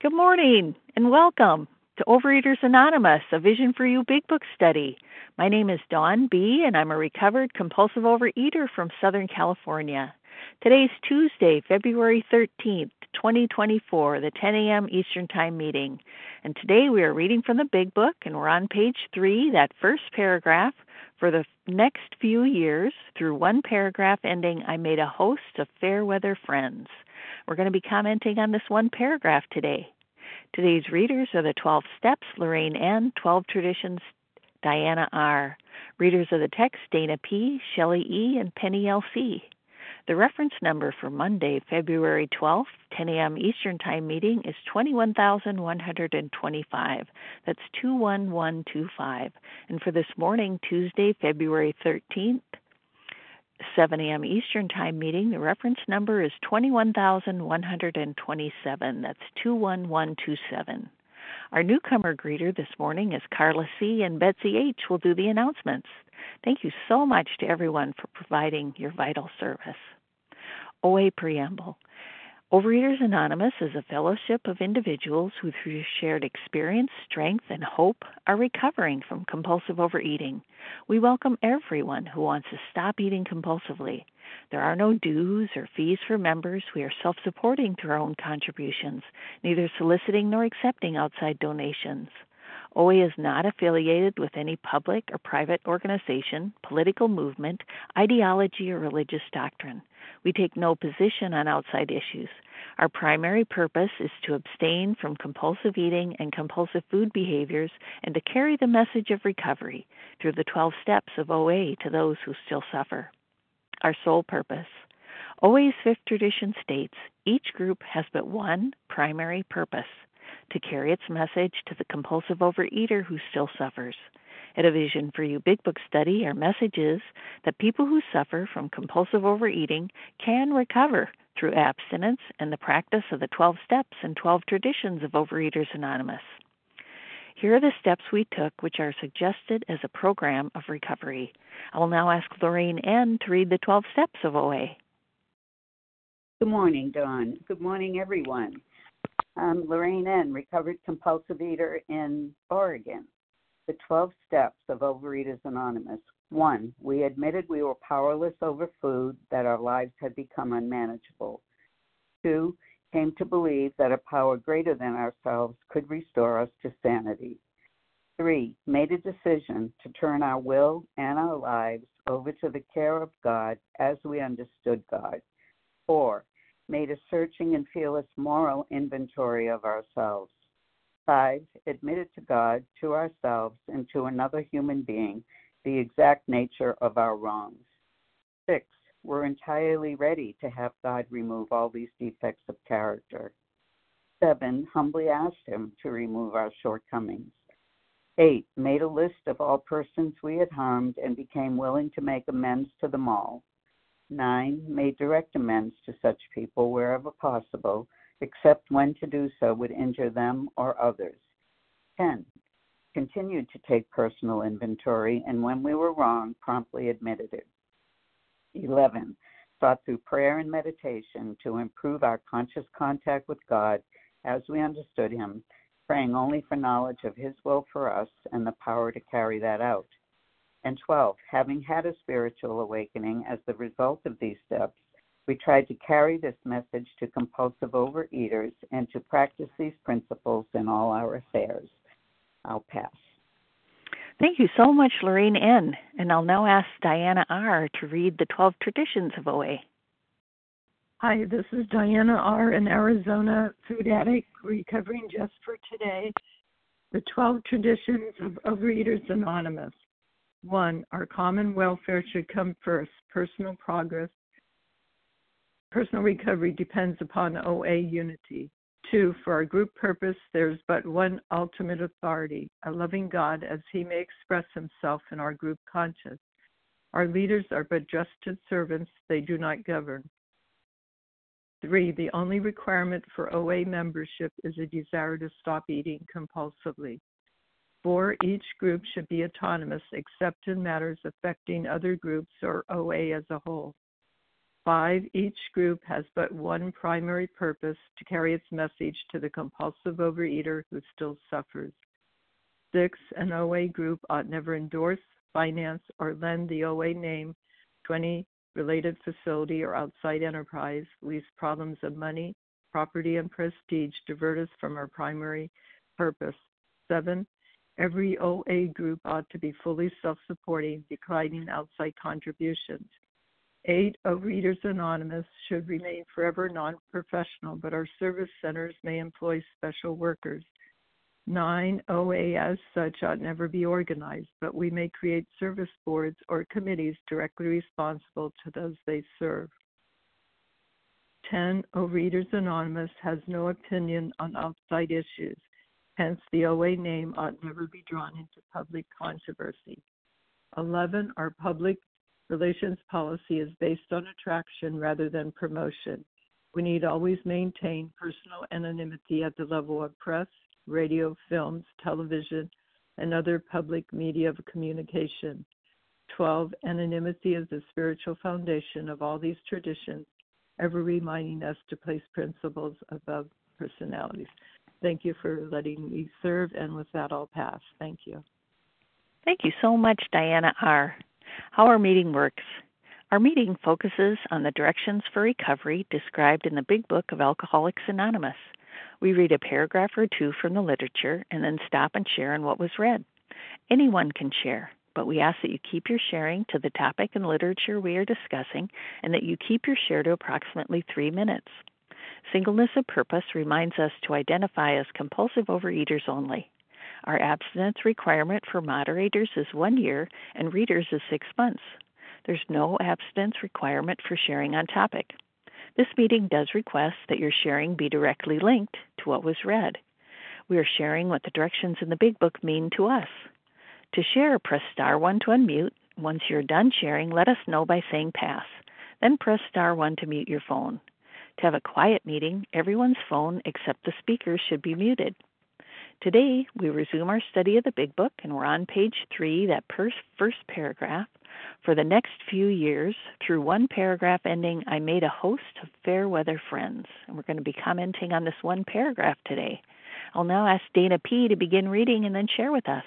Good morning and welcome to Overeaters Anonymous, a Vision for You Big Book study. My name is Dawn B., and I'm a recovered compulsive overeater from Southern California. Today's Tuesday, February 13th, 2024, the 10 a.m. Eastern Time meeting. And today we are reading from the Big Book, and we're on page 3, that first paragraph. For the next few years, through one paragraph ending, I made a host of fair weather friends. We're going to be commenting on this one paragraph today. Today's readers are the 12 Steps, Lorraine N., 12 Traditions, Diana R. Readers of the text, Dana P., Shelley E., and Penny L.C. The reference number for Monday, February 12th, 10 a.m. Eastern Time meeting is 21,125. That's 21125. And for this morning, Tuesday, February 13th, 7 a.m. Eastern Time meeting, the reference number is 21,127. That's 21127. Our newcomer greeter this morning is Carla C., and Betsy H. will do the announcements. Thank you so much to everyone for providing your vital service. OA Preamble. Overeaters Anonymous is a fellowship of individuals who, through shared experience, strength, and hope, are recovering from compulsive overeating. We welcome everyone who wants to stop eating compulsively. There are no dues or fees for members. We are self-supporting through our own contributions, neither soliciting nor accepting outside donations. OA is not affiliated with any public or private organization, political movement, ideology, or religious doctrine. We take no position on outside issues. Our primary purpose is to abstain from compulsive eating and compulsive food behaviors and to carry the message of recovery through the 12 steps of OA to those who still suffer. Our sole purpose. OA's fifth tradition states, each group has but one primary purpose, to carry its message to the compulsive overeater who still suffers. At a Vision for You Big Book study, our message is that people who suffer from compulsive overeating can recover through abstinence and the practice of the 12 steps and 12 traditions of Overeaters Anonymous. Here are the steps we took, which are suggested as a program of recovery. I will now ask Lorraine N. to read the 12 steps of OA. Good morning, Dawn. Good morning, everyone. I'm Lorraine N., recovered compulsive eater in Oregon. The 12 steps of Overeaters Anonymous. 1. We admitted we were powerless over food, that our lives had become unmanageable. 2. Came to believe that a power greater than ourselves could restore us to sanity. 3. Made a decision to turn our will and our lives over to the care of God as we understood God. 4. Made a searching and fearless moral inventory of ourselves. 5. Admitted to God, to ourselves, and to another human being the exact nature of our wrongs. 6. We're entirely ready to have God remove all these defects of character. 7. Humbly asked Him to remove our shortcomings. 8. Made a list of all persons we had harmed and became willing to make amends to them all. 9. Made direct amends to such people wherever possible, except when to do so would injure them or others. 10. Continued to take personal inventory, and when we were wrong, promptly admitted it. 11. Sought through prayer and meditation to improve our conscious contact with God as we understood Him, praying only for knowledge of His will for us and the power to carry that out. And 12. Having had a spiritual awakening as the result of these steps, we tried to carry this message to compulsive overeaters and to practice these principles in all our affairs. I'll pass. Thank you so much, Lorraine N. And I'll now ask Diana R. to read the 12 traditions of OA. Hi, this is Diana R., an Arizona food addict recovering just for today. The 12 traditions of Overeaters Anonymous. 1. Our common welfare should come first. Personal recovery depends upon OA unity. 2. For our group purpose, there is but one ultimate authority, a loving God as He may express Himself in our group conscience. Our leaders are but trusted servants, they do not govern. 3. The only requirement for OA membership is a desire to stop eating compulsively. 4. Each group should be autonomous except in matters affecting other groups or OA as a whole. 5, each group has but one primary purpose: to carry its message to the compulsive overeater who still suffers. 6, an OA group ought never endorse, finance, or lend the OA name to any related facility or outside enterprise, lest problems of money, property, and prestige divert us from our primary purpose. 7, every OA group ought to be fully self-supporting, declining outside contributions. 8, Overeaters Anonymous should remain forever non-professional, but our service centers may employ special workers. 9, OA as such ought never be organized, but we may create service boards or committees directly responsible to those they serve. 10, Overeaters Anonymous has no opinion on outside issues. Hence, the OA name ought never be drawn into public controversy. 11, our public relations policy is based on attraction rather than promotion. We need always maintain personal anonymity at the level of press, radio, films, television, and other public media of communication. 12, anonymity is the spiritual foundation of all these traditions, ever reminding us to place principles above personalities. Thank you for letting me serve, and with that, I'll pass. Thank you. Thank you so much, Diana R. How our meeting works. Our meeting focuses on the directions for recovery described in the Big Book of Alcoholics Anonymous. We read a paragraph or two from the literature and then stop and share on what was read. Anyone can share, but we ask that you keep your sharing to the topic and literature we are discussing and that you keep your share to approximately 3 minutes. Singleness of purpose reminds us to identify as compulsive overeaters only. Our abstinence requirement for moderators is 1 year and readers is 6 months. There's no abstinence requirement for sharing on topic. This meeting does request that your sharing be directly linked to what was read. We are sharing what the directions in the Big Book mean to us. To share, press star 1 to unmute. Once you're done sharing, let us know by saying pass. Then press star 1 to mute your phone. To have a quiet meeting, everyone's phone except the speaker should be muted. Today, we resume our study of the Big Book, and we're on page 3, that first paragraph. For the next few years, through one paragraph ending, I made a host of fair weather friends. And we're going to be commenting on this one paragraph today. I'll now ask Dana P. to begin reading and then share with us.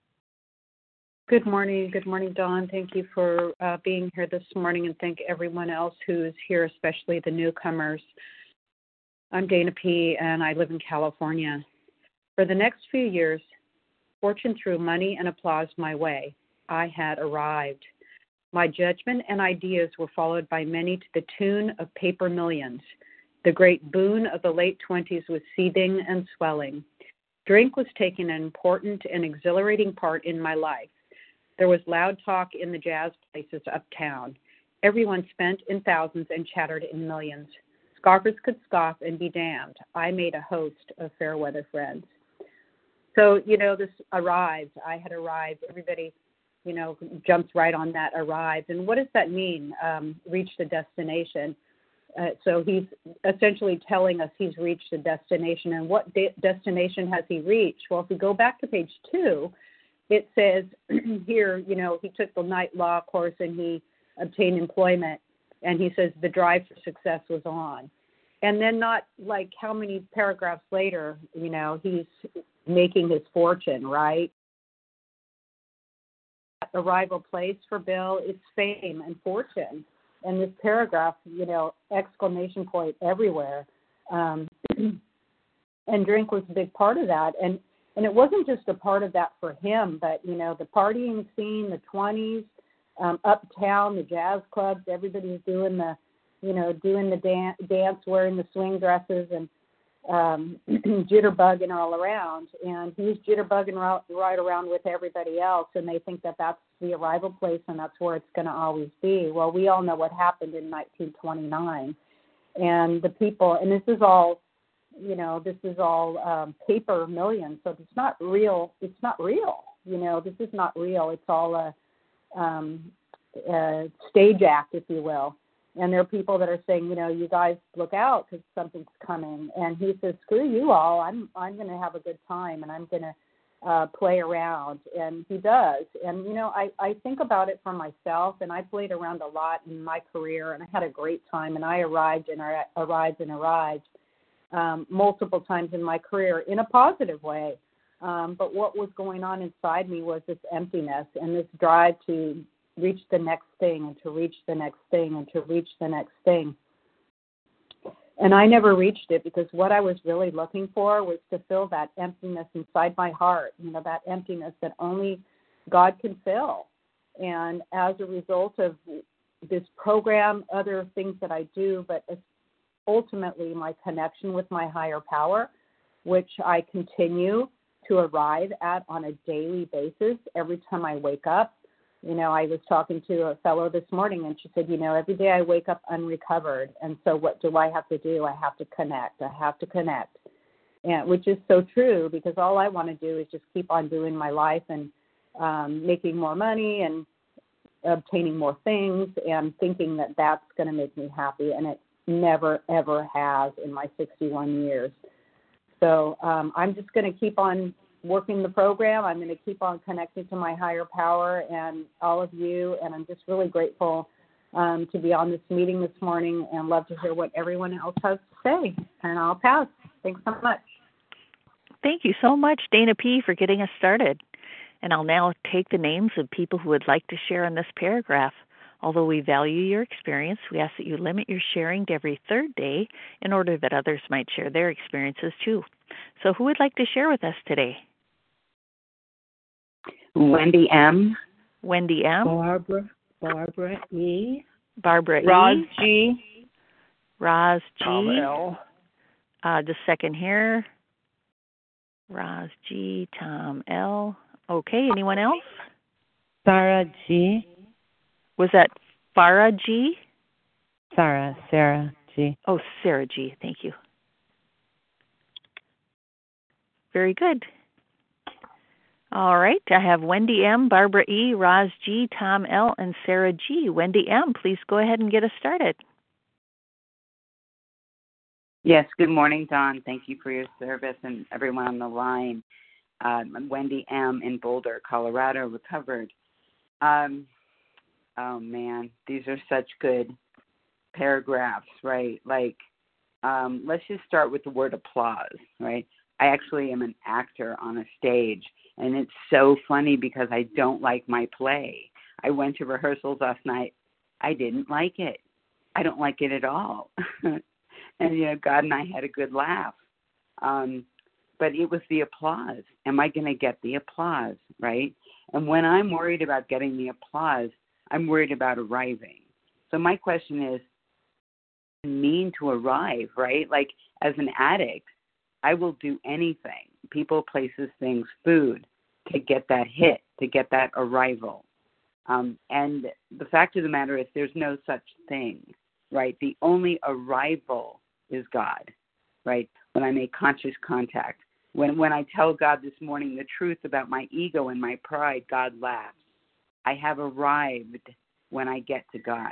Good morning. Good morning, Dawn. Thank you for being here this morning, and thank everyone else who is here, especially the newcomers. I'm Dana P., and I live in California. For the next few years, fortune threw money and applause my way. I had arrived. My judgment and ideas were followed by many to the tune of paper millions. The great boon of the late 20s was seething and swelling. Drink was taking an important and exhilarating part in my life. There was loud talk in the jazz places uptown. Everyone spent in thousands and chattered in millions. Scoffers could scoff and be damned. I made a host of fair weather friends. So, this arrived. I had arrived. Everybody, jumps right on that arrived. And what does that mean, reached a destination? So he's essentially telling us he's reached a destination. And what destination has he reached? Well, if we go back to page 2, it says here, he took the night law course and he obtained employment. And he says the drive for success was on. And then not like how many paragraphs later, he's making his fortune, right? Arrival place for Bill, it's fame and fortune. And this paragraph, exclamation point everywhere. And drink was a big part of that. And it wasn't just a part of that for him, but, the partying scene, the 20s, uptown, the jazz clubs, everybody's doing the dance, wearing the swing dresses and jitterbugging all around. And he's jitterbugging right around with everybody else, and they think that that's the arrival place and that's where it's going to always be. Well, we all know what happened in 1929. And the people, and this is all paper millions, so it's not real. This is not real. It's all a stage act, if you will. And there are people that are saying, you guys look out because something's coming. And he says, screw you all. I'm going to have a good time, and I'm going to play around, and he does. And, you know, I think about it for myself, and I played around a lot in my career, and I had a great time, and I arrived multiple times in my career in a positive way. But what was going on inside me was this emptiness and this drive to reach the next thing and to reach the next thing and to reach the next thing. And I never reached it because what I was really looking for was to fill that emptiness inside my heart, you know, that emptiness that only God can fill. And as a result of this program, other things that I do, but ultimately my connection with my higher power, which I continue to arrive at on a daily basis every time I wake up. You know, I was talking to a fellow this morning, and she said, you know, every day I wake up unrecovered. And so what do I have to do? I have to connect. And which is so true, because all I want to do is just keep on doing my life and making more money and obtaining more things and thinking that that's going to make me happy. And it never, ever has in my 61 years. So I'm just going to keep on working the program. I'm going to keep on connecting to my higher power and all of you. And I'm just really grateful to be on this meeting this morning and love to hear what everyone else has to say. And I'll pass. Thanks so much. Thank you so much, Dana P., for getting us started. And I'll now take the names of people who would like to share in this paragraph. Although we value your experience, we ask that you limit your sharing to every third day in order that others might share their experiences too. So who would like to share with us today? Wendy M. Wendy M. Barbara E. Barbara Roz E. G. Roz G. Tom L. Just a second here. Roz G. Tom L. Okay, anyone else? Sarah G. Was that Farah G? Sarah G. Oh, Sarah G. Thank you. Very good. All right. I have Wendy M., Barbara E., Roz G., Tom L., and Sarah G. Wendy M., please go ahead and get us started. Yes, good morning, Dawn. Thank you for your service and everyone on the line. I'm Wendy M. in Boulder, Colorado, recovered. Oh, man, these are such good paragraphs, right? Like, let's just start with the word applause, right? I actually am an actor on a stage, and it's so funny because I don't like my play. I went to rehearsals last night. I didn't like it. I don't like it at all. And, you know, God and I had a good laugh. But it was the applause. Am I going to get the applause, right? And when I'm worried about getting the applause, I'm worried about arriving. So my question is, what does it mean to arrive, right? Like, as an addict, I will do anything, people, places, things, food, to get that hit, to get that arrival. And the fact of the matter is there's no such thing, right? The only arrival is God, right? When I make conscious contact. When I tell God this morning the truth about my ego and my pride, God laughs. I have arrived when I get to God.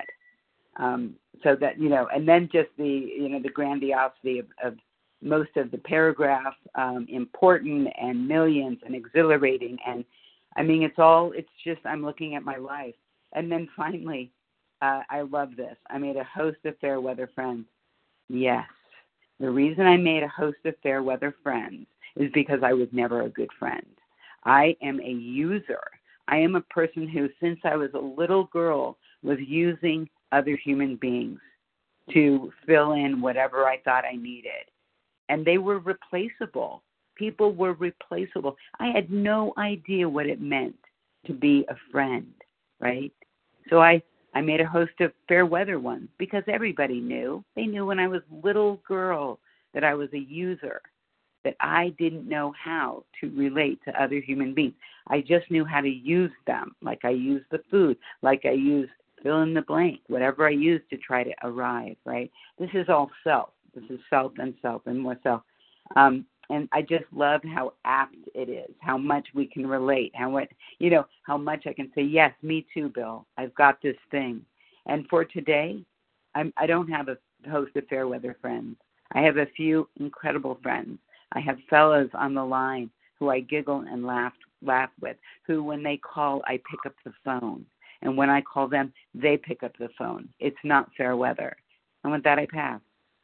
So that, you know, and then just the, you know, the grandiosity of most of the paragraph, important and millions and exhilarating. And I mean, it's just, I'm looking at my life. And then finally, I love this. I made a host of fair weather friends. Yes. The reason I made a host of fair weather friends is because I was never a good friend. I am a user. I am a person who, since I was a little girl, was using other human beings to fill in whatever I thought I needed. And they were replaceable. People were replaceable. I had no idea what it meant to be a friend, right? So I made a host of fair weather ones because everybody knew. They knew when I was a little girl that I was a user, that I didn't know how to relate to other human beings. I just knew how to use them, like I used the food, like I used fill in the blank, whatever I used to try to arrive, right? This is all self. This is self and more self. And I just love how apt it is, how much we can relate, how much I can say, yes, me too, Bill. I've got this thing. And for today, I don't have a host of fair weather friends. I have a few incredible friends. I have fellows on the line who I giggle and laugh with, who when they call, I pick up the phone. And when I call them, they pick up the phone. It's not fair weather. And with that, I pass.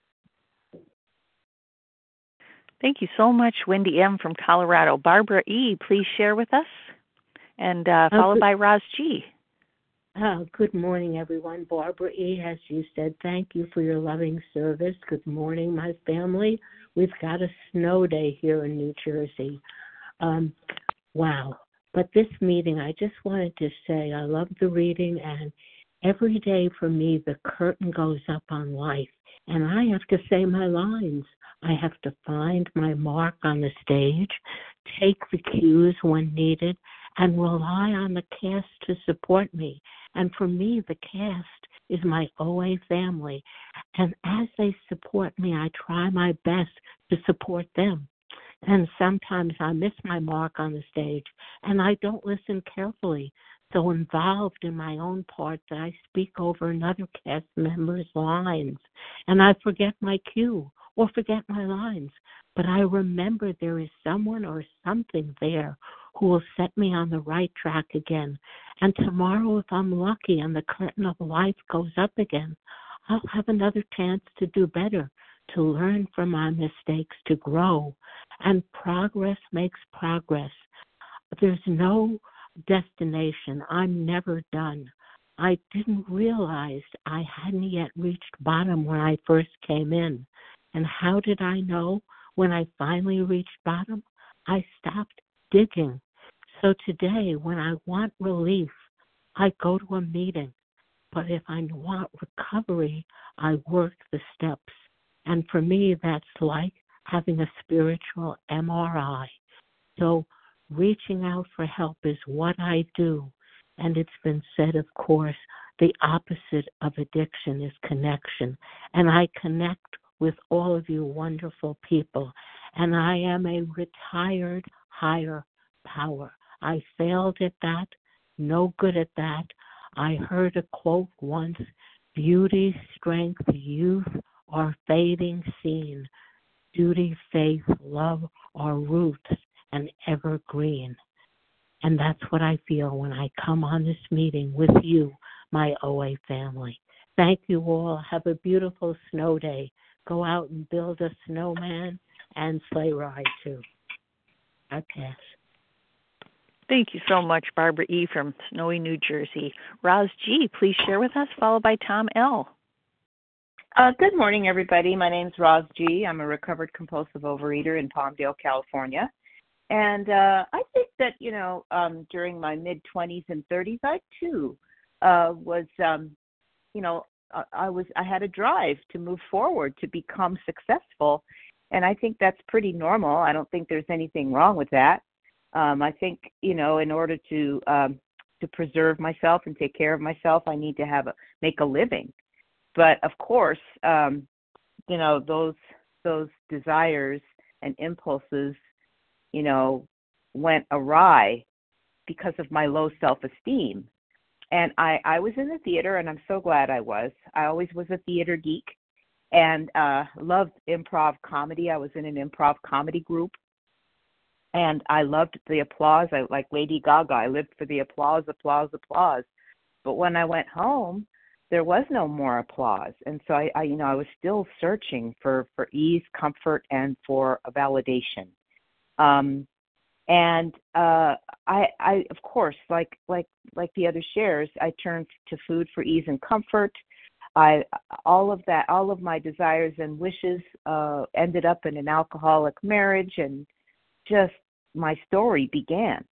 Thank you so much, Wendy M. from Colorado. Barbara E., please share with us, and followed by Roz G. Good morning, everyone. Barbara E., as you said, thank you for your loving service. Good morning, my family. We've got a snow day here in New Jersey. Wow. But this meeting, I just wanted to say I love the reading, and every day for me, the curtain goes up on life, and I have to say my lines. I have to find my mark on the stage, take the cues when needed, and rely on the cast to support me. And for me, the cast is my OA family. And as they support me, I try my best to support them. And sometimes I miss my mark on the stage, and I don't listen carefully, so involved in my own part that I speak over another cast member's lines. And I forget my cue or forget my lines. But I remember there is someone or something there who will set me on the right track again. And tomorrow, if I'm lucky and the curtain of life goes up again, I'll have another chance to do better, to learn from my mistakes, to grow. And progress makes progress. There's no destination. I'm never done. I didn't realize I hadn't yet reached bottom when I first came in. And how did I know when I finally reached bottom? I stopped digging. So today, when I want relief, I go to a meeting. But if I want recovery, I work the steps. And for me, that's like having a spiritual MRI. So reaching out for help is what I do. And it's been said, of course, the opposite of addiction is connection. And I connect with all of you wonderful people. And I am a retired higher power. I failed at that, no good at that. I heard a quote once, beauty, strength, youth are fading seen. Duty, faith, love are roots and evergreen. And that's what I feel when I come on this meeting with you, my OA family. Thank you all. Have a beautiful snow day. Go out and build a snowman and sleigh ride too. I pass. Thank you so much, Barbara E. from snowy New Jersey. Roz G., please share with us, followed by Tom L. Good morning, everybody. My name's Roz G. I'm a recovered compulsive overeater in Palmdale, California. And I think that, during my mid-20s and 30s, I, too, was, I had a drive to move forward, to become successful. And I think that's pretty normal. I don't think there's anything wrong with that. I think, in order to preserve myself and take care of myself, I need to make a living. But of course, those desires and impulses, went awry because of my low self-esteem. And I was in the theater, and I'm so glad I was. I always was a theater geek and loved improv comedy. I was in an improv comedy group. And I loved the applause. Like Lady Gaga, I lived for the applause, applause, applause. But when I went home, there was no more applause. And so I was still searching for ease, comfort, and for a validation. I of course, like the other shares, I turned to food for ease and comfort. All of my desires and wishes ended up in an alcoholic marriage, and just my story began.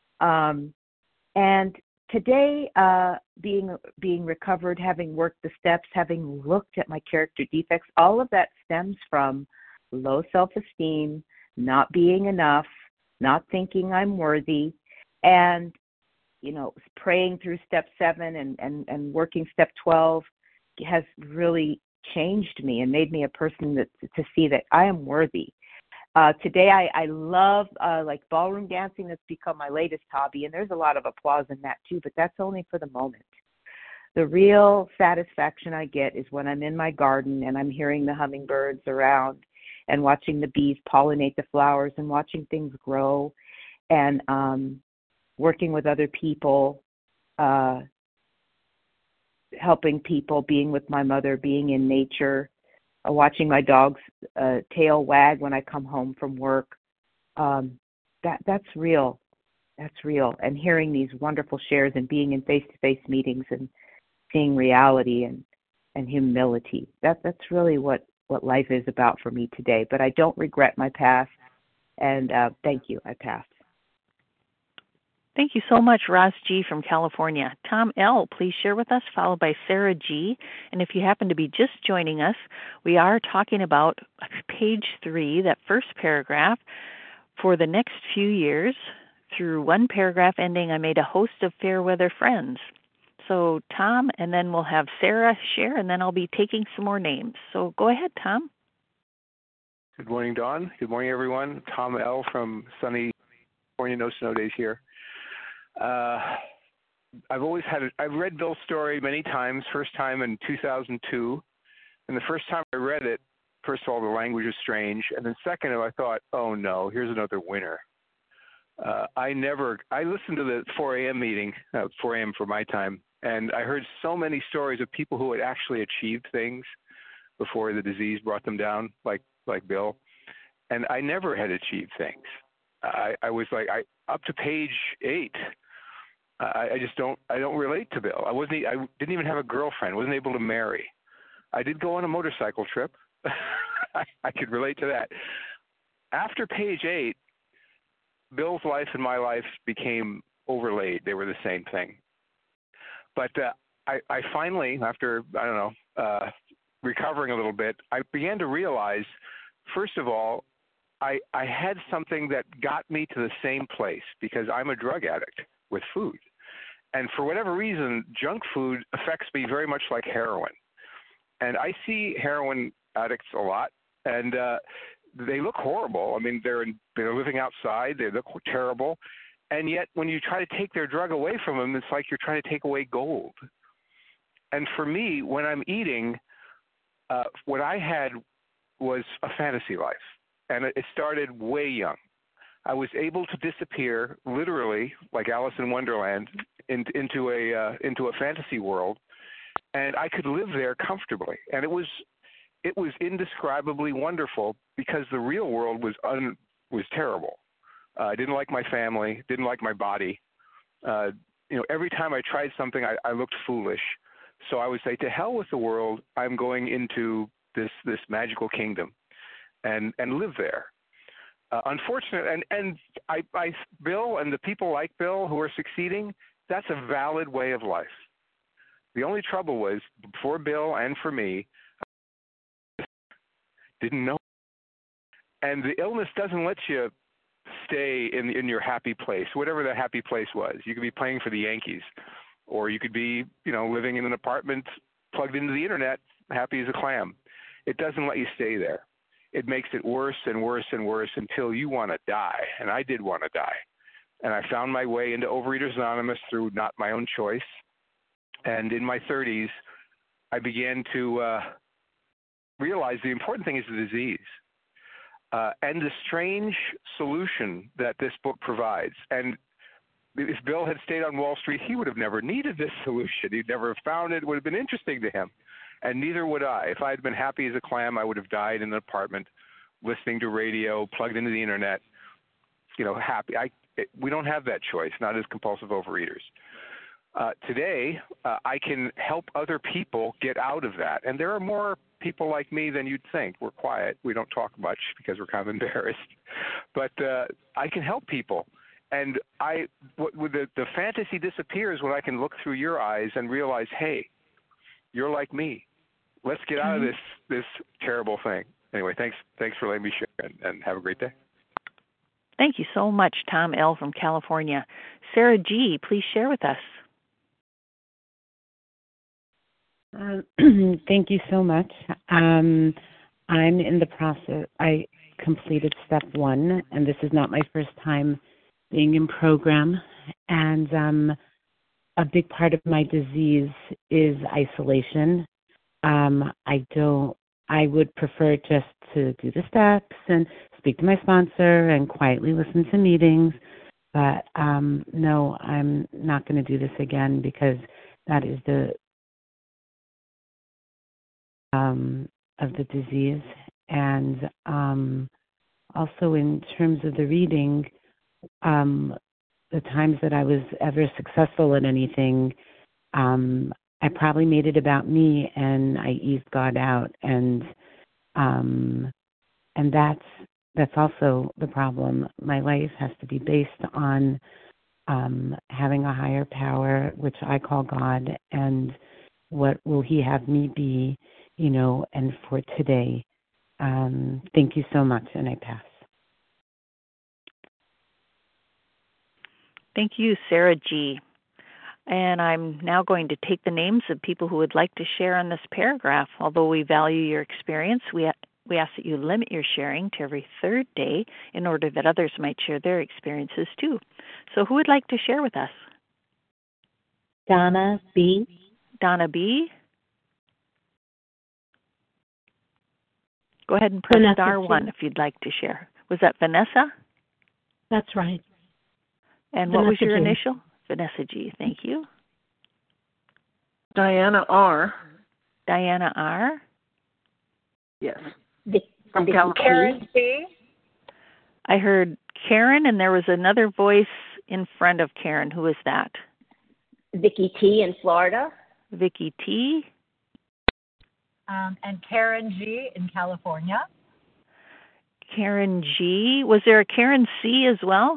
And today, being recovered, having worked the steps, having looked at my character defects, all of that stems from low self-esteem, not being enough, not thinking I'm worthy, and praying through step 7 and working step 12 has really changed me and made me a person to see that I am worthy. Today I love like ballroom dancing. That's become my latest hobby, and there's a lot of applause in that too, but that's only for the moment. The real satisfaction I get is when I'm in my garden and I'm hearing the hummingbirds around, and watching the bees pollinate the flowers and watching things grow and working with other people, helping people, being with my mother, being in nature, watching my dog's tail wag when I come home from work. That's real. That's real. And hearing these wonderful shares and being in face-to-face meetings and seeing reality and humility. That's really what life is about for me today. But I don't regret my past. And thank you. I passed. Thank you so much, Ross G. from California. Tom L., please share with us, followed by Sarah G. And if you happen to be just joining us, we are talking about page 3, that first paragraph. For the next few years, through one paragraph ending, I made a host of fair weather friends. So Tom, and then we'll have Sarah share, and then I'll be taking some more names. So go ahead, Tom. Good morning, Dawn. Good morning, everyone. Tom L. from sunny California. No snow days here. I've read Bill's story many times. First time in 2002, and the first time I read it, first of all, the language was strange, and then second, I thought, oh no, here's another winner. I listened to the 4 a.m. meeting, 4 a.m. for my time, and I heard so many stories of people who had actually achieved things before the disease brought them down, like Bill, and I never had achieved things. I was like, up to page 8. I don't relate to Bill. I didn't even have a girlfriend. Wasn't able to marry. I did go on a motorcycle trip. I could relate to that. After page 8, Bill's life and my life became overlaid. They were the same thing. But I finally, after, recovering a little bit, I began to realize, first of all, I had something that got me to the same place because I'm a drug addict with food. And for whatever reason, junk food affects me very much like heroin. And I see heroin addicts a lot, and they look horrible. I mean, they're living outside. They look terrible. And yet when you try to take their drug away from them, it's like you're trying to take away gold. And for me, when I'm eating, what I had was a fantasy life. And it started way young. I was able to disappear, literally, like Alice in Wonderland, into a fantasy world, and I could live there comfortably. And it was indescribably wonderful because the real world was terrible. I didn't like my family, didn't like my body. Every time I tried something, I looked foolish. So I would say, to hell with the world. I'm going into this magical kingdom and live there. Unfortunate, and Bill and the people like Bill who are succeeding, that's a valid way of life. The only trouble was, for Bill and for me, I didn't know. And the illness doesn't let you stay in your happy place, whatever that happy place was. You could be playing for the Yankees, or you could be, living in an apartment plugged into the internet, happy as a clam. It doesn't let you stay there. It makes it worse and worse and worse until you want to die. And I did want to die. And I found my way into Overeaters Anonymous through not my own choice. And in my 30s, I began to realize the important thing is the disease and the strange solution that this book provides. And if Bill had stayed on Wall Street, he would have never needed this solution. He'd never found it. It would have been interesting to him. And neither would I. If I had been happy as a clam, I would have died in an apartment, listening to radio, plugged into the internet, happy. We don't have that choice, not as compulsive overeaters. Today, I can help other people get out of that. And there are more people like me than you'd think. We're quiet. We don't talk much because we're kind of embarrassed. But I can help people. And the fantasy disappears when I can look through your eyes and realize, hey, you're like me. Let's get out of this terrible thing. Anyway, thanks for letting me share, and have a great day. Thank you so much, Tom L. from California. Sarah G., please share with us. Thank you so much. I'm in the process. I completed step 1, and this is not my first time being in program. And a big part of my disease is isolation. I would prefer just to do the steps and speak to my sponsor and quietly listen to meetings. But no, I'm not going to do this again because that is the of the disease. And also in terms of the reading, the times that I was ever successful at anything, I probably made it about me and I eased God out, and that's also the problem. My life has to be based on having a higher power, which I call God, and what will He have me be, and for today. Thank you so much, and I pass. Thank you, Sarah G. And I'm now going to take the names of people who would like to share on this paragraph. Although we value your experience, we ask that you limit your sharing to every third day in order that others might share their experiences too. So who would like to share with us? Donna B. Donna B. Go ahead and press Vanessa star G. 1 if you'd like to share. Was that Vanessa? That's right. And Vanessa what was your G. initial? Vanessa G. Thank you. Diana R. Diana R. Yes. From California. Karen C. I heard Karen, and there was another voice in front of Karen. Who is that? Vicky T. in Florida. Vicky T. And Karen G. in California. Karen G. Was there a Karen C. as well?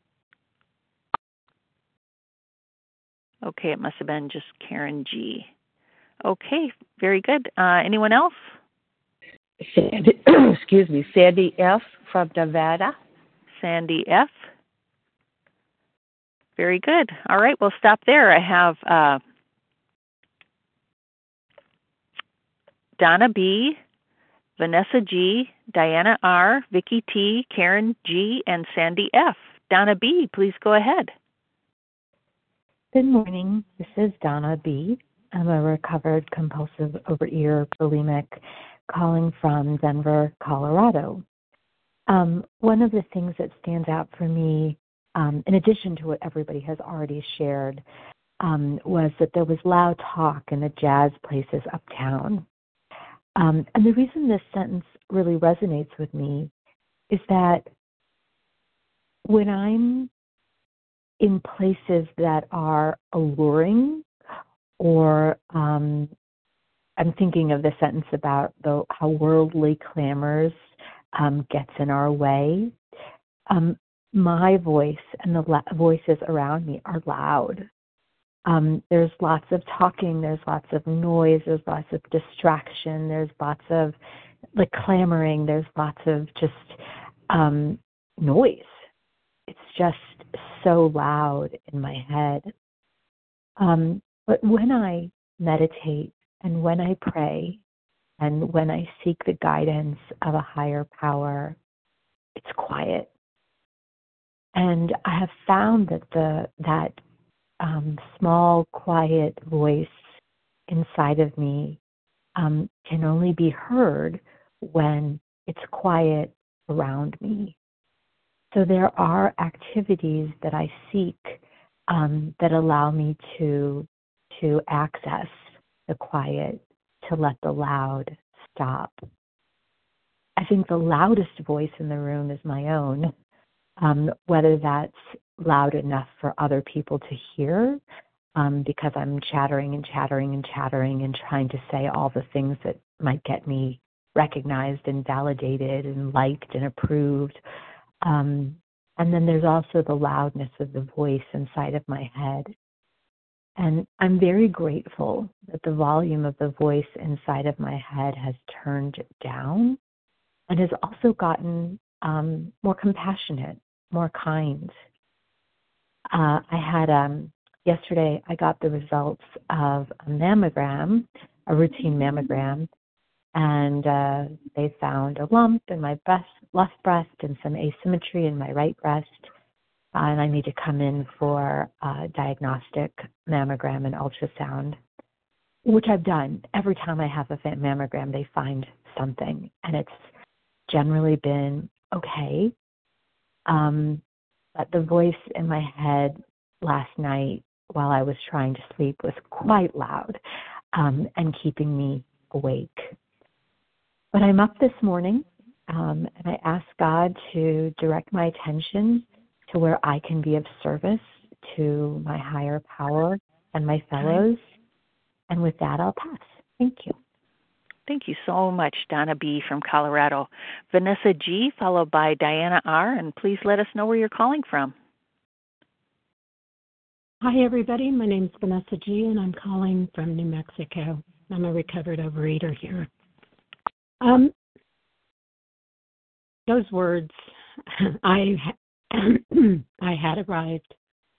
Okay, it must have been just Karen G. Okay, very good. Anyone else? Sandy, Sandy F. from Nevada. Sandy F. Very good. All right, we'll stop there. I have Donna B., Vanessa G., Diana R., Vicky T., Karen G., and Sandy F. Donna B., please go ahead. Good morning. This is Donna B. I'm a recovered compulsive overeater bulimic calling from Denver, Colorado. One of the things that stands out for me, in addition to what everybody has already shared, was that there was loud talk in the jazz places uptown. And the reason this sentence really resonates with me is that when I'm in places that are alluring, or I'm thinking of the sentence about how worldly clamors gets in our way, my voice and the voices around me are loud. There's lots of talking, there's lots of noise, there's lots of distraction, there's lots of clamoring, there's lots of just noise. It's just so loud in my head. But when I meditate and when I pray and when I seek the guidance of a higher power, it's quiet. And I have found that that small, quiet voice inside of me can only be heard when it's quiet around me. So there are activities that I seek that allow me to access the quiet, to let the loud stop. I think the loudest voice in the room is my own, whether that's loud enough for other people to hear, because I'm chattering and chattering and chattering and trying to say all the things that might get me recognized and validated and liked and approved. And then there's also the loudness of the voice inside of my head. And I'm very grateful that the volume of the voice inside of my head has turned down and has also gotten more compassionate, more kind. I had yesterday I got the results of a mammogram, a routine mammogram, and they found a lump in my left breast and some asymmetry in my right breast. And I need to come in for a diagnostic mammogram and ultrasound. which I've done. Every time I have a mammogram, they find something, and it's generally been okay. But the voice in my head last night while I was trying to sleep was quite loud and keeping me awake. But I'm up this morning, and I asked God to direct my attention to where I can be of service to my higher power and my fellows. And with that, I'll pass. Thank you. Thank you so much, Donna B. from Colorado. Vanessa G., followed by Diana R., and please let us know where you're calling from. Hi, everybody. My name is Vanessa G., and I'm calling from New Mexico. I'm a recovered overeater here. Those words, I had arrived.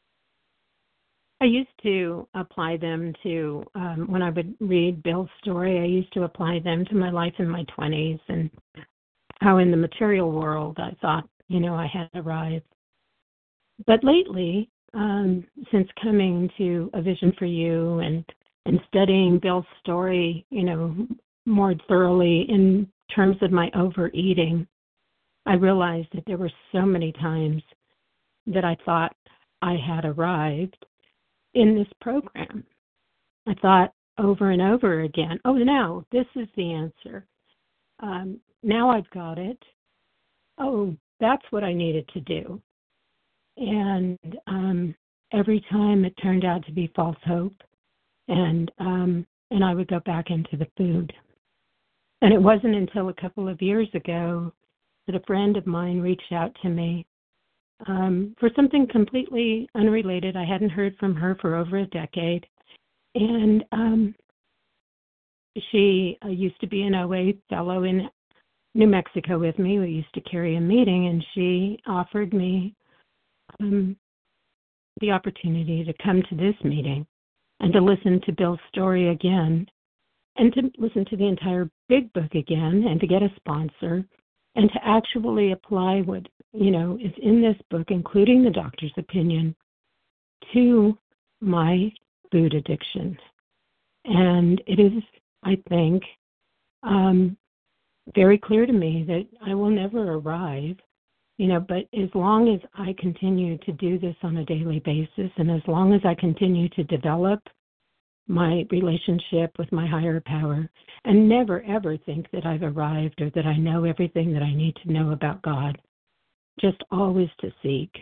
I used to apply them to, when I would read Bill's story, I used to apply them to my life in my 20s and how in the material world I thought, I had arrived. But lately, since coming to A Vision for You and studying Bill's story, more thoroughly in terms of my overeating, I realized that there were so many times that I thought I had arrived in this program. I thought over and over again, oh, no, this is the answer. Now I've got it. Oh, that's what I needed to do. And every time it turned out to be false hope, and I would go back into the food. And it wasn't until a couple of years ago that a friend of mine reached out to me for something completely unrelated. I hadn't heard from her for over a decade. And she used to be an OA fellow in New Mexico with me. We used to carry a meeting, and she offered me the opportunity to come to this meeting and to listen to Bill's story again and to listen to the entire big book again and to get a sponsor and to actually apply what, is in this book, including the doctor's opinion, to my food addiction. And it is, I think, very clear to me that I will never arrive, but as long as I continue to do this on a daily basis and as long as I continue to develop my relationship with my higher power and never, ever think that I've arrived or that I know everything that I need to know about God, just always to seek.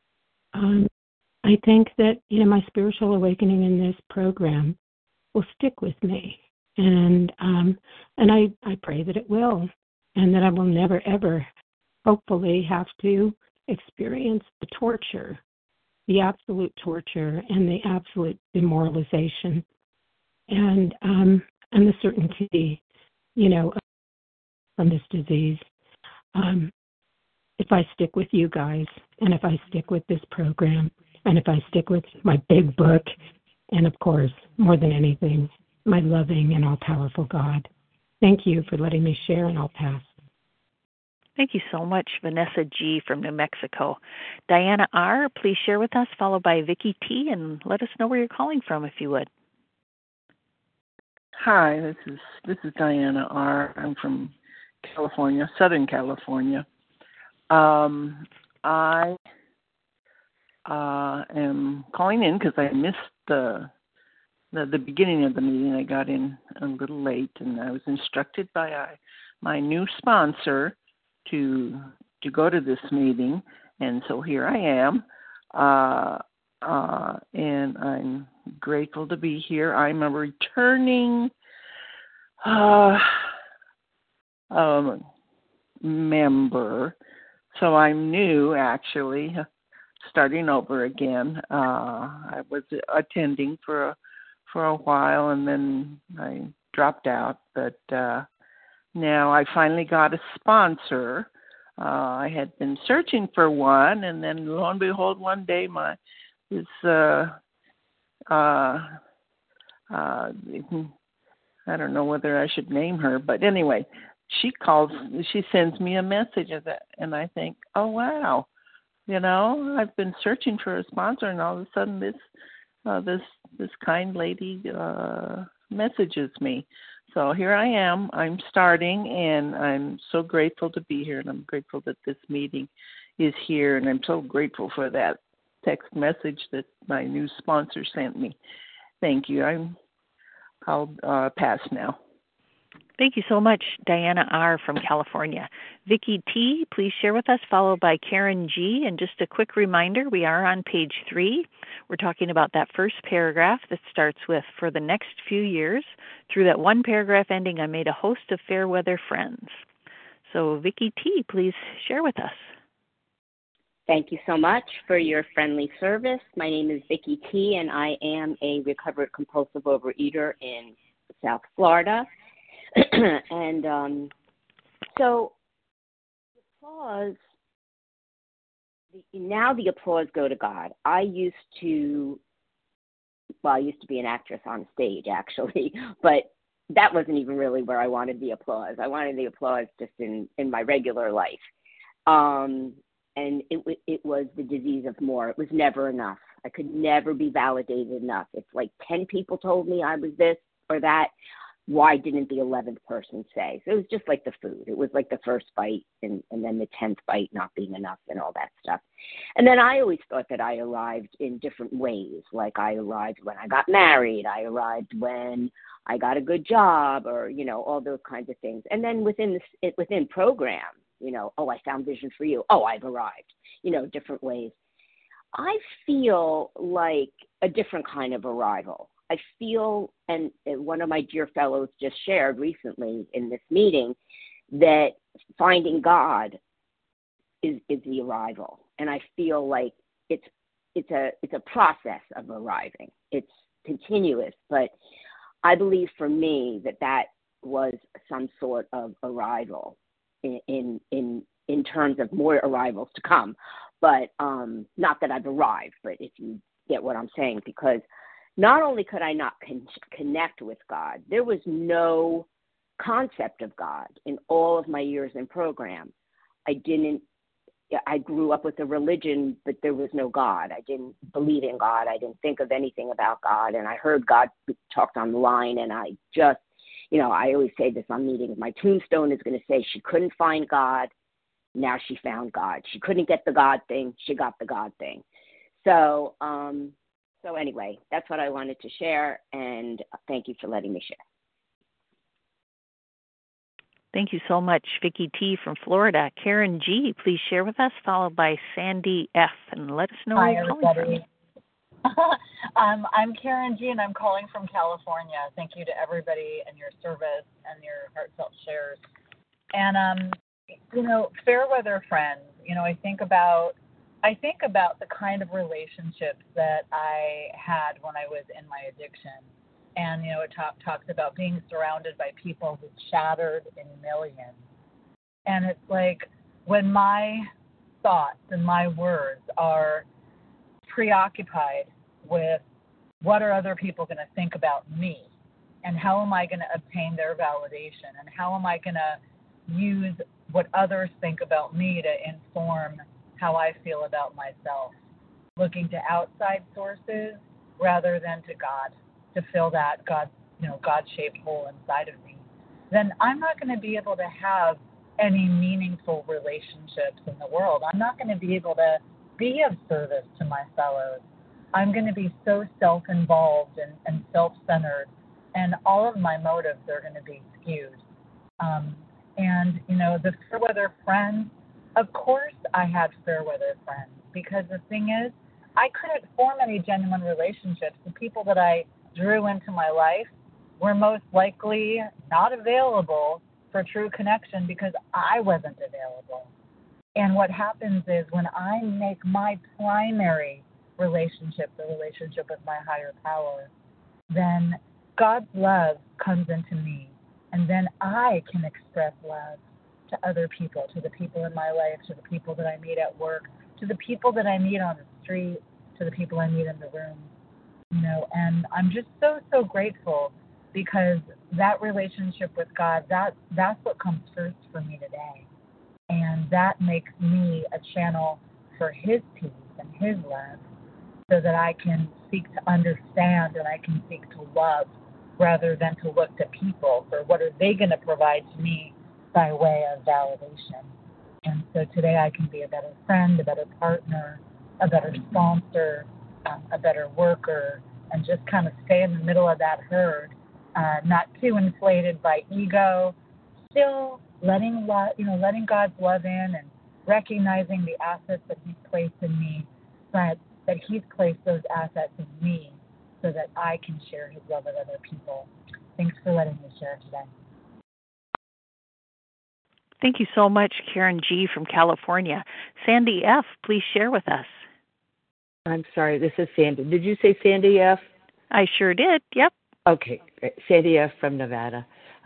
I think that, my spiritual awakening in this program will stick with me. And I pray that it will, and that I will never, ever, hopefully, have to experience the torture, the absolute torture and the absolute demoralization and the certainty, from this disease. If I stick with you guys, and if I stick with this program, and if I stick with my big book, and of course, more than anything, my loving and all-powerful God. Thank you for letting me share, and I'll pass. Thank you so much, Vanessa G. from New Mexico. Diana R., please share with us, followed by Vicki T., and let us know where you're calling from, if you would. Hi, this is Diana R. I'm from California, Southern California. I am calling in because I missed the beginning of the meeting. I got in a little late, and I was instructed by my new sponsor to go to this meeting, and so here I am, and I'm grateful to be here. I'm a returning member, so I'm new, actually, starting over again. I was attending for a while, and then I dropped out, but now I finally got a sponsor. I had been searching for one, and then lo and behold, one day I don't know whether I should name her, but anyway, she sends me a message of that, and I think, oh wow, I've been searching for a sponsor, and all of a sudden this kind lady messages me. So here I am. I'm starting, and I'm so grateful to be here, and I'm grateful that this meeting is here, and I'm so grateful for that text message that my new sponsor sent me. Thank you. I'll pass now. Thank you so much, Diana R. from California. Vicki T., please share with us, followed by Karen G. And just a quick reminder, we are on page 3. We're talking about that first paragraph that starts with, for the next few years, through that one paragraph ending, I made a host of fair weather friends. So Vicki T., please share with us. Thank you so much for your friendly service. My name is Vicki T., and I am a recovered compulsive overeater in South Florida. And so the applause go to God. I used to be an actress on stage, actually, but that wasn't even really where I wanted the applause. I wanted the applause just in my regular life. And it was the disease of more. It was never enough. I could never be validated enough. It's like 10 people told me I was this or that. Why didn't the 11th person say? So it was just like the food. It was like the first bite and then the 10th bite not being enough and all that stuff. And then I always thought that I arrived in different ways. Like I arrived when I got married. I arrived when I got a good job, or, all those kinds of things. And then within program, I found Vision for You. Oh, I've arrived, different ways. I feel like a different kind of arrival. I feel, and one of my dear fellows just shared recently in this meeting, that finding God is the arrival. And I feel like it's a process of arriving. It's continuous, but I believe for me that was some sort of arrival in terms of more arrivals to come. But not that I've arrived, but if you get what I'm saying, because not only could I not connect with God, there was no concept of God in all of my years in program. I grew up with a religion, but there was no God. I didn't believe in God. I didn't think of anything about God. And I heard God talked on the line, and I just, I always say this on meetings. My tombstone is going to say she couldn't find God. Now she found God. She couldn't get the God thing. She got the God thing. So anyway, that's what I wanted to share, and thank you for letting me share. Thank you so much, Vicki T. from Florida. Karen G., please share with us, followed by Sandy F., and let us know where you're calling from. I'm Karen G., and I'm calling from California. Thank you to everybody and your service and your heartfelt shares. And, fair weather friends, I think about the kind of relationships that I had when I was in my addiction. And, it talks about being surrounded by people who shattered in millions. And it's like when my thoughts and my words are preoccupied with what are other people going to think about me, and how am I going to obtain their validation, and how am I going to use what others think about me to inform how I feel about myself, looking to outside sources rather than to God to fill that God-shaped hole inside of me, then I'm not going to be able to have any meaningful relationships in the world. I'm not going to be able to be of service to my fellows. I'm going to be so self-involved and self-centered, and all of my motives are going to be skewed. The fair weather friends, of course I had fair weather friends, because the thing is, I couldn't form any genuine relationships. The people that I drew into my life were most likely not available for true connection because I wasn't available. And what happens is when I make my primary relationship the relationship with my higher power, then God's love comes into me, and then I can express love to other people, to the people in my life, to the people that I meet at work, to the people that I meet on the street, to the people I meet in the room. And I'm just so grateful, because that relationship with God, that's what comes first for me today. And that makes me a channel for His peace and His love, so that I can seek to understand and I can seek to love rather than to look to people for what are they going to provide to me by way of validation. And so today I can be a better friend, a better partner, a better sponsor, a better worker, and just kind of stay in the middle of that herd, not too inflated by ego, still letting God's love in and recognizing the assets that He's placed in me, but that He's placed those assets in me so that I can share His love with other people. Thanks for letting me share today. Thank you so much, Karen G. from California. Sandy F., please share with us. I'm sorry, this is Sandy. Did you say Sandy F.? I sure did, yep. Okay, great. Sandy F. from Nevada.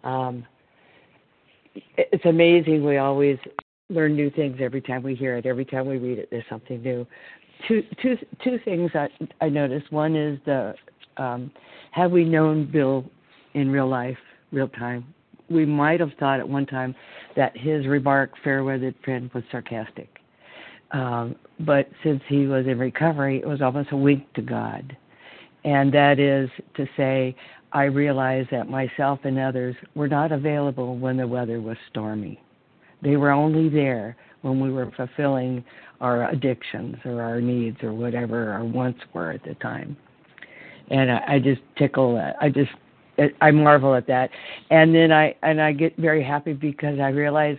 It's amazing. We always learn new things every time we hear it. Every time we read it, there's something new. Two things I noticed. One is have we known Bill in real life, real time? We might have thought at one time that his remark, fair-weathered friend, was sarcastic. But since he was in recovery, it was almost a wink to God. And that is to say, I realized that myself and others were not available when the weather was stormy. They were only there when we were fulfilling our addictions or our needs or whatever our wants were at the time. And I just tickle that. I marvel at that. And then I get very happy because I realize,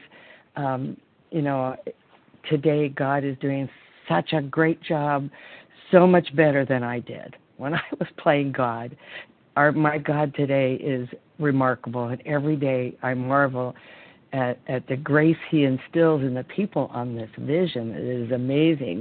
today God is doing such a great job, so much better than I did when I was playing God. My God today is remarkable, and every day I marvel at the grace He instills in the people on this vision. It is amazing.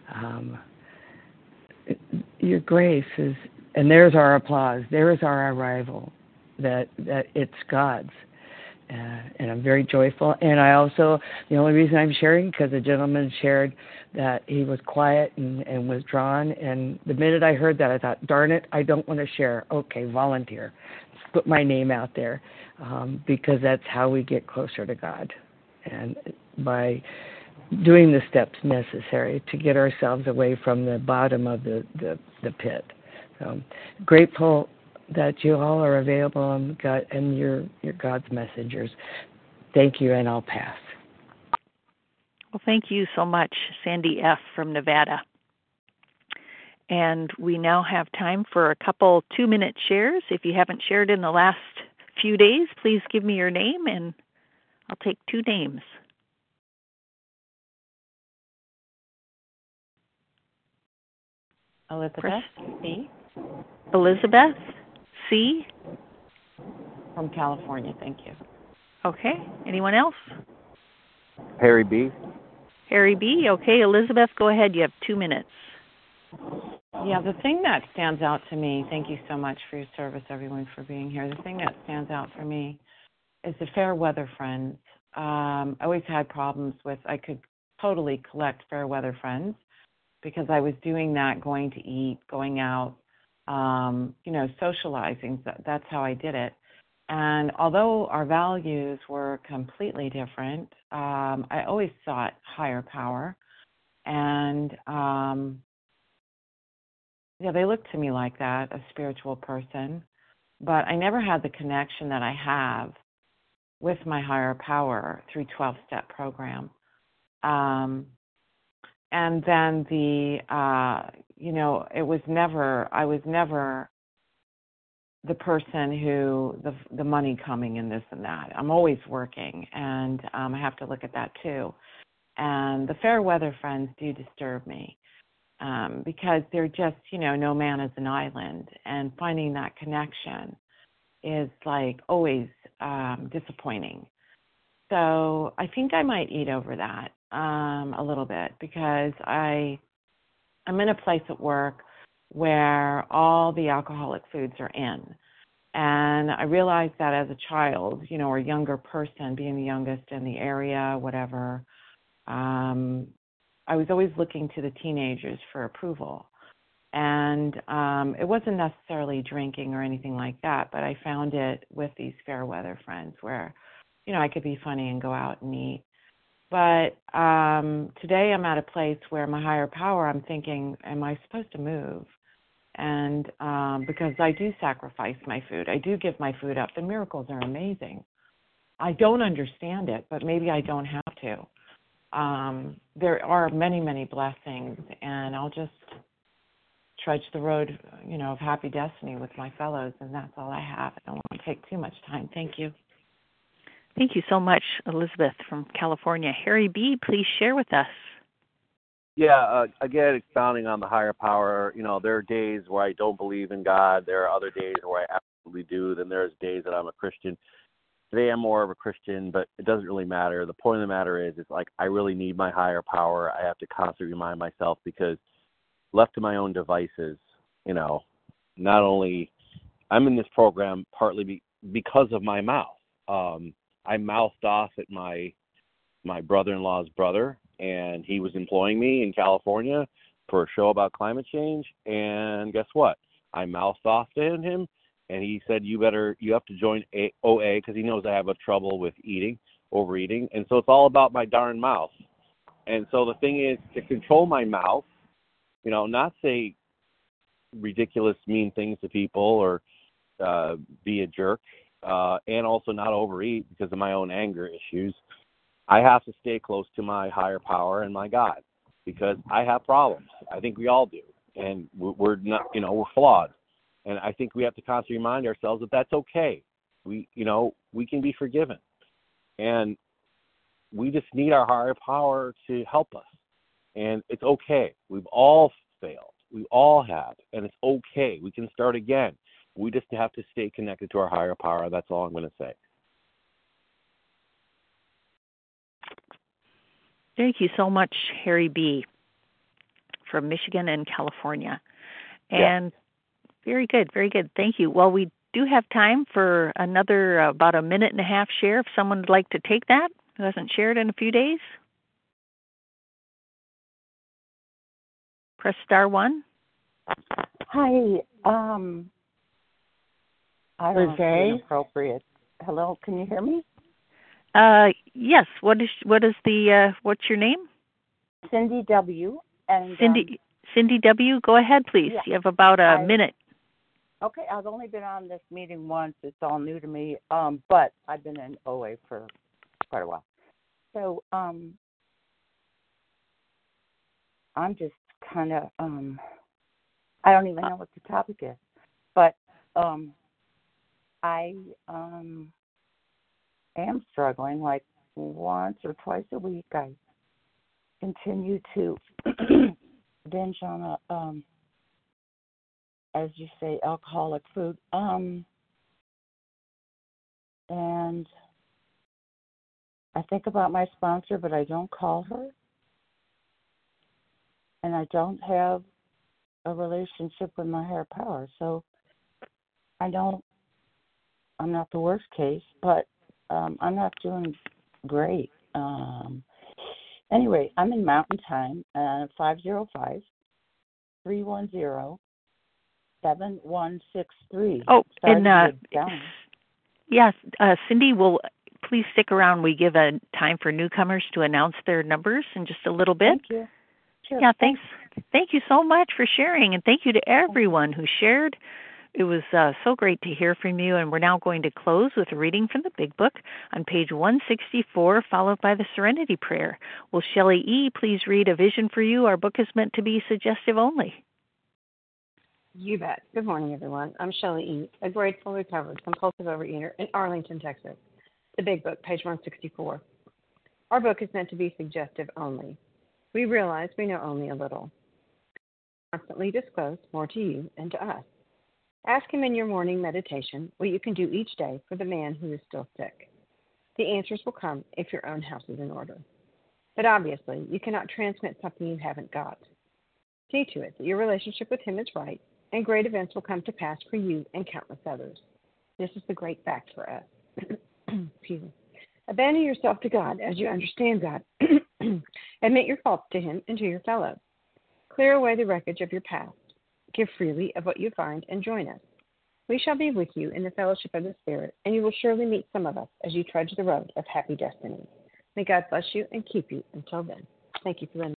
Your grace is, and there's our applause. There is our arrival, that it's God's. And I'm very joyful. And I also, the only reason I'm sharing, because the gentleman shared that he was quiet and withdrawn. And the minute I heard that, I thought, darn it, I don't want to share. Okay, volunteer. Let's put my name out there, because that's how we get closer to God. And by doing the steps necessary to get ourselves away from the bottom of the pit. So grateful that you all are available and you're God's messengers. Thank you, and I'll pass. Well, thank you so much, Sandy F. from Nevada. And we now have time for a couple 2-minute shares. If you haven't shared in the last few days, please give me your name, and I'll take 2 names. Elizabeth C. Elizabeth C. from California, thank you. Okay. Anyone else? Harry B. Harry B. Okay, Elizabeth, go ahead. You have 2 minutes. Yeah, the thing that stands out to me, thank you so much for your service, everyone, for being here. The thing that stands out for me is the fair weather friends. I always had problems with, I could totally collect fair weather friends because I was doing that, going to eat, going out, socializing. That's how I did it. And although our values were completely different, I always sought higher power. And, they looked to me like that, a spiritual person. But I never had the connection that I have with my higher power through 12-step program. And then I was never the person who, the money coming and this and that. I'm always working, and I have to look at that too. And the fair weather friends do disturb me because they're just, no man is an island. And finding that connection is like always disappointing. So I think I might eat over that a little bit because I'm in a place at work where all the alcoholic foods are in. And I realized that as a child, or a younger person, being the youngest in the area, whatever, I was always looking to the teenagers for approval. And it wasn't necessarily drinking or anything like that, but I found it with these fair weather friends where, I could be funny and go out and eat. But today I'm at a place where my higher power, I'm thinking, am I supposed to move? And because I do sacrifice my food, I do give my food up. The miracles are amazing. I don't understand it, but maybe I don't have to. There are many, many blessings, and I'll just trudge the road, of happy destiny with my fellows, and that's all I have. I don't want to take too much time. Thank you. Thank you so much, Elizabeth from California. Harry B., please share with us. Yeah, again, expounding on the higher power, there are days where I don't believe in God. There are other days where I absolutely do. Then there's days that I'm a Christian. Today I'm more of a Christian, but it doesn't really matter. The point of the matter is, it's like I really need my higher power. I have to constantly remind myself, because left to my own devices, not only I'm in this program partly because of my mouth. I mouthed off at my brother-in-law's brother, and he was employing me in California for a show about climate change. And guess what? I mouthed off to him, and he said, you have to join OA, because he knows I have a trouble with overeating. And so it's all about my darn mouth. And so the thing is to control my mouth, not say ridiculous, mean things to people or be a jerk, and also not overeat because of my own anger issues. I have to stay close to my higher power and my God, because I have problems. I think we all do. And we're not, we're flawed. And I think we have to constantly remind ourselves that that's okay. We can be forgiven. And we just need our higher power to help us. And it's okay. We've all failed. We all have. And it's okay. We can start again. We just have to stay connected to our higher power. That's all I'm going to say. Thank you so much, Harry B. from Michigan and California. And very good, very good. Thank you. Well, we do have time for another about a minute and a half share if someone would like to take that who hasn't shared in a few days. Press star 1. Hi. I don't know if it's inappropriate. Hello, can you hear me? Yes. What is the what's your name? Cindy W. And Cindy W. Go ahead, please. Yeah. You have about a minute. Okay, I've only been on this meeting once. It's all new to me. But I've been in OA for quite a while. So I'm just kind of I don't even know what the topic is, but I am struggling. Like once or twice a week, I continue to binge on a, as you say, alcoholic food. And I think about my sponsor, but I don't call her. And I don't have a relationship with my higher power. So I'm not the worst case, but I'm not doing great. Anyway, I'm in Mountain Time, 505-310-7163. Oh, and yes, Cindy, will please stick around. We give a time for newcomers to announce their numbers in just a little bit. Thank you. Sure. Yeah, thanks. Thank you so much for sharing, and thank you to everyone who shared. It was so great to hear from you, and we're now going to close with a reading from the Big Book on page 164, followed by the Serenity Prayer. Will Shelley E. please read A Vision for You? Our book is meant to be suggestive only. You bet. Good morning, everyone. I'm Shelley E., a grateful, recovered, compulsive overeater in Arlington, Texas. The Big Book, page 164. Our book is meant to be suggestive only. We realize we know only a little. Constantly disclose more to you and to us. Ask him in your morning meditation what you can do each day for the man who is still sick. The answers will come if your own house is in order. But obviously, you cannot transmit something you haven't got. See to it that your relationship with him is right, and great events will come to pass for you and countless others. This is the great fact for us. Excuse me. Abandon yourself to God as you understand God. Admit your faults to him and to your fellows. Clear away the wreckage of your past. Give freely of what you find and join us. We shall be with you in the fellowship of the Spirit, and you will surely meet some of us as you trudge the road of happy destiny. May God bless you and keep you until then. Thank you for listening.